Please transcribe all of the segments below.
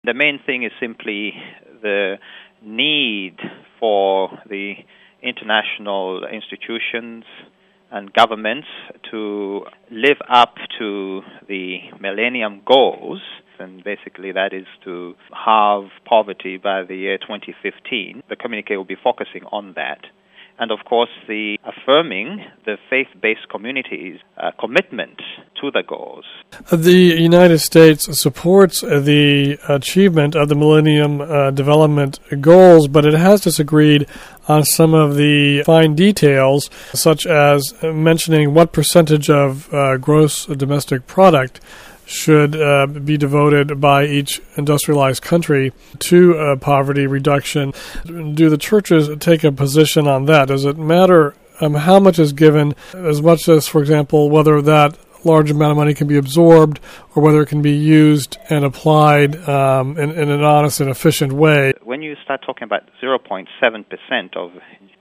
The main thing is simply the need for the international institutions and governments to live up to the Millennium Goals, and basically that is to halve poverty by the year 2015. The communique will be focusing on that. And of course, the affirming the faith-based communities' commitment to the goals. The United States supports the achievement of the Millennium Development Goals, but it has disagreed on some of the fine details, such as mentioning what percentage of gross domestic product should be devoted by each industrialized country to poverty reduction. Do the churches take a position on that? Does it matter how much is given, as much as, for example, whether that large amount of money can be absorbed or whether it can be used and applied in an honest and efficient way? When you start talking about 0.7% of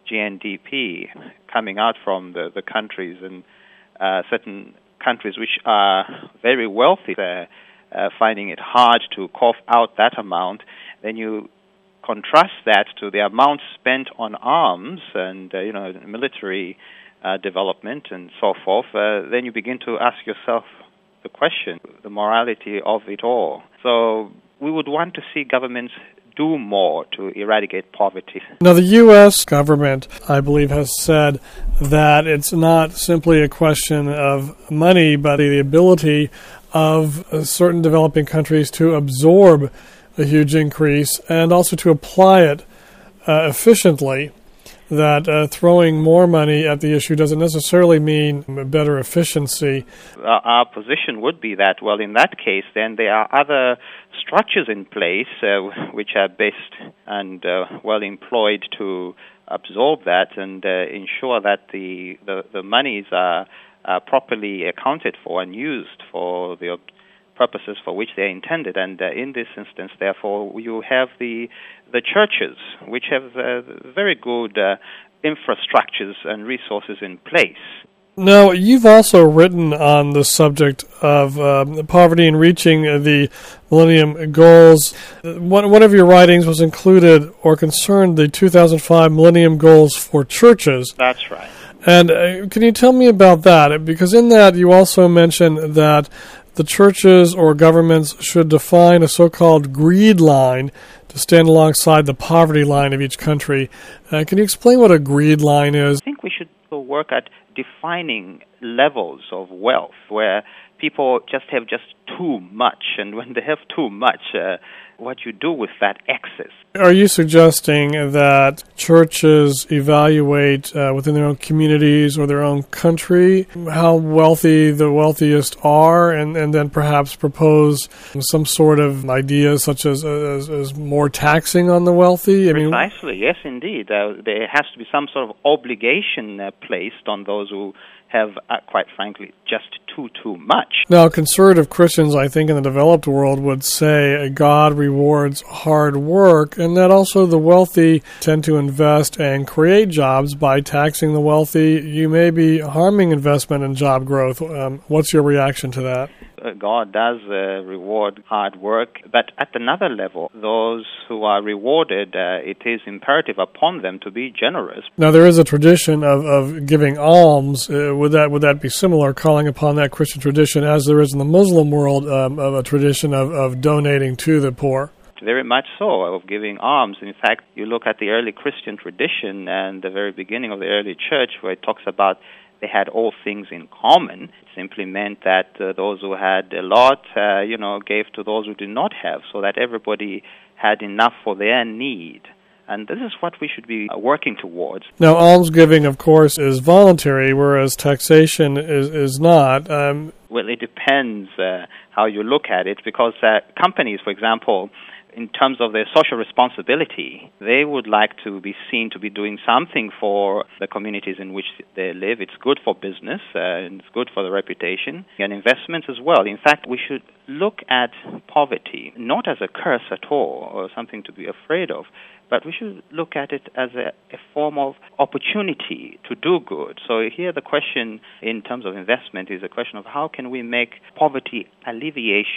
GNDP coming out from the countries, and certain countries which are very wealthy, finding it hard to cough out that amount, then you contrast that to the amount spent on arms and military development and so forth, then you begin to ask yourself the question, the morality of it all. So we would want to see governments do more to eradicate poverty. Now, the U.S. government, I believe, has said that it's not simply a question of money, but the ability of certain developing countries to absorb a huge increase and also to apply it efficiently. That throwing more money at the issue doesn't necessarily mean better efficiency. Our position would be that, well, in that case, then there are other structures in place which are best and well employed to absorb that and ensure that the monies are properly accounted for and used for the purposes for which they're intended. And in this instance, therefore, you have the churches, which have very good infrastructures and resources in place. Now, you've also written on the subject of poverty and reaching the Millennium Goals. One of your writings was included or concerned the 2005 Millennium Goals for churches. That's right. And can you tell me about that? Because in that you also mention that the churches or governments should define a so-called greed line to stand alongside the poverty line of each country. Can you explain what a greed line is? I think we should work at defining levels of wealth where people just have just too much, and when they have too much, what you do with that excess. Are you suggesting that churches evaluate within their own communities or their own country how wealthy the wealthiest are and then perhaps propose some sort of ideas such as more taxing on the wealthy? Precisely, yes, indeed. There has to be some sort of obligation placed on those who have, quite frankly, just too much. Now, conservative Christians, I think, in the developed world would say God rewards hard work, and that also the wealthy tend to invest and create jobs by taxing the wealthy. You may be harming investment and job growth. What's your reaction to that? God does reward hard work, but at another level, those who are rewarded, it is imperative upon them to be generous. Now, there is a tradition of giving alms. Would that be similar, calling upon that Christian tradition, as there is in the Muslim world, of a tradition of donating to the poor? Very much so, of giving alms. In fact, you look at the early Christian tradition and the very beginning of the early church, where it talks about they had all things in common. It simply meant that those who had a lot, gave to those who did not have, so that everybody had enough for their need. And this is what we should be working towards. Now, almsgiving, of course, is voluntary, whereas taxation is not. Well, it depends how you look at it, because companies, for example, in terms of their social responsibility, they would like to be seen to be doing something for the communities in which they live. It's good for business, and it's good for the reputation, and investments as well. In fact, we should look at poverty not as a curse at all, or something to be afraid of, but we should look at it as a form of opportunity to do good. So here the question in terms of investment is a question of how can we make poverty alleviation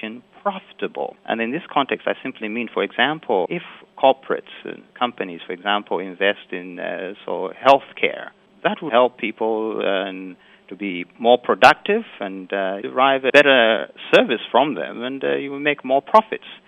profitable. And in this context, I simply mean, for example, if corporates and companies, for example, invest in healthcare, that will help people to be more productive and derive a better service from them, and you will make more profits.